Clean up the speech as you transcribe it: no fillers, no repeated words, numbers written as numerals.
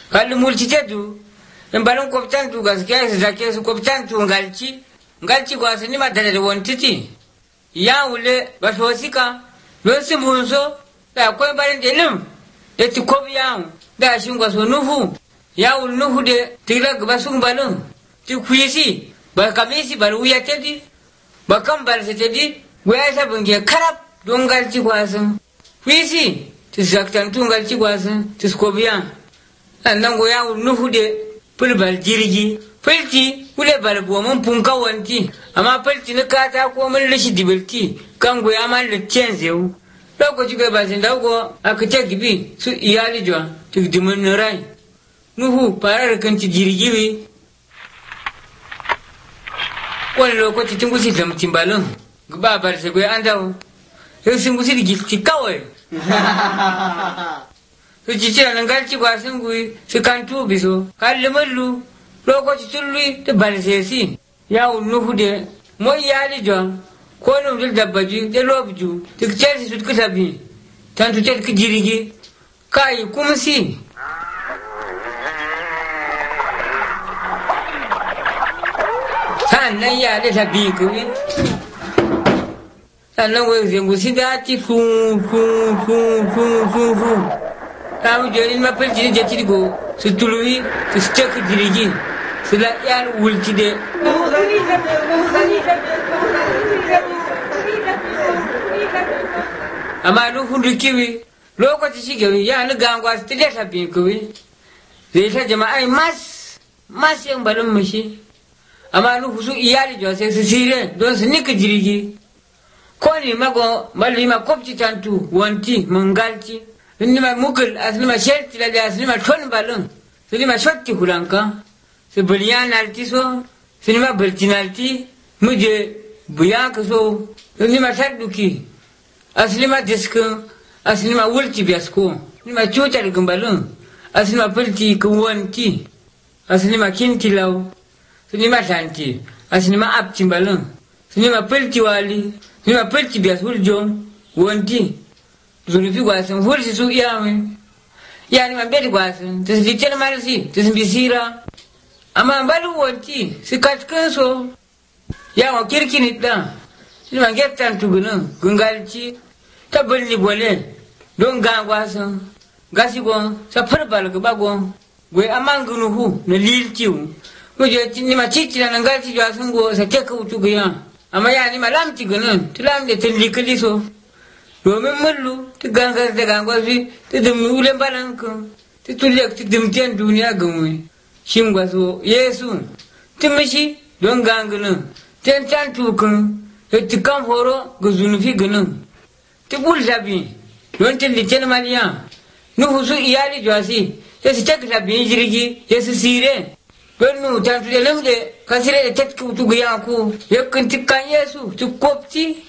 kalli multitetu in balon koptantu gaskiya su zake su koptantu ngalci kwa su nima da wantiti ya wule ba sosika don su munso da akwai barin da lim da ti kob ya da shin kwa so nuhu ya wul nuhu de tigra ba sun balon ti kuisi ba kamisi bar wuya tedi ba kan bar se tedi waya sa bunge karab don ngalci kwa sun kuisi ti zaktantu ngalci kwa sun ti skobiya annan go ya wul nuhu de fulbal jirgi fulti kule balbo mun punka wanti amma fulti na kata ko mun lishi dibilti kan go ya man da cenzeu lokaci ga ba sin dago aka ce gibi su iyali jwa tu dimun rai nuhu farar kan ci jirgi wi wani lokaci tun gusi da mutum balon ba bar sai go an dawo sai sun gusi digiti kawai su ci ce nan galci gwasin gui su kan tubi so kalli mallu lokaci tulli da balsesi ya nuhu de mo yali jon ko no dil dabbaji de lobju tik cesi su kitabi tan tu tek jirigi kai kuma si sannan ya da tabi kuwi sannan wai zengu si da ti fu kamu jadi ma pel jadi jadi go setului tu stek dirigi sila yan wulti de ama lu hundu kiwi lokaci shi gawi ya ni gangwa su da sabbin kiwi zai ta jama'a mas yan balin mushi amma lu husu iyali jo sai su sire don su nika jirgi ko ni mago malima kopci tantu wanti mungalci Nima mukul aslima shelti la aslima ton balon silima shotti hulanka se buliyan alti so silima bultinalti muje buyanka so silima sadduki aslima diska aslima wulti biasko silima chutar gumbalon aslima pulti kuwanti aslima kintilaw silima tanti aslima apti balon silima pulti wali silima pulti biasul jom wanti zunufi gwasin fursi su iyamin yani man beti gwasin ta su tel marisi ta su bisira amma balu wanti su katkin so ya wa kirkini dan shi man gettan tugunin gungalci ta bulli bole don ga gwasin gasi gon sa farbal ga bagon gwe amman gunuhu na liltiu kuje ni ma cici na ngalci gwasin go sa teka utu ga amma yani ma lamti gunin tulam de tillikali so domin mullu ta gangar da gangwafi ta dummi wulen balankan ta tulle ta dumtiyan duniya gamwe shin gwaso yesu ta mishi don ganganin ta tan tukun ta tukan horo ga zunufi ganin ta bul sabi don tilliken maniya nuhu su iyali jwasi ya su cek sabi jirgi ya su sire don nuhu ta tulle lamde kasire da tatki wutu ga yanku yakin tukkan yesu tu kopti